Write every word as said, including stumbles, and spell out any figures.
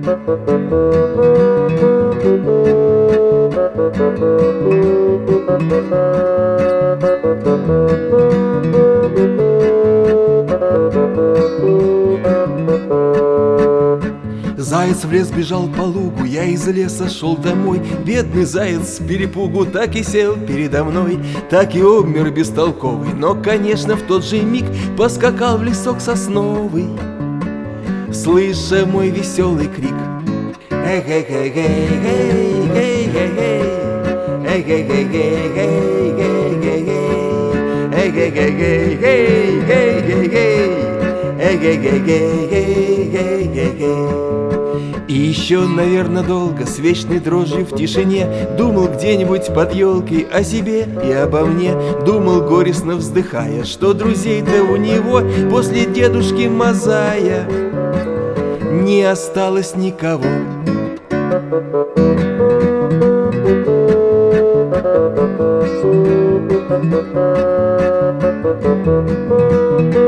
Заяц в лес бежал по лугу, я из леса шел домой. Бедный заяц с перепугу так и сел передо мной, так и обмер бестолковый, но, конечно, в тот же миг поскакал в лесок сосновый, слыша мой веселый крик. И еще, наверное, долго с вечной дрожью в тишине думал где-нибудь под елкой о себе и обо мне. Думал, горестно вздыхая, что друзей-то у него после дедушки Мазая не осталось никого. Thank you.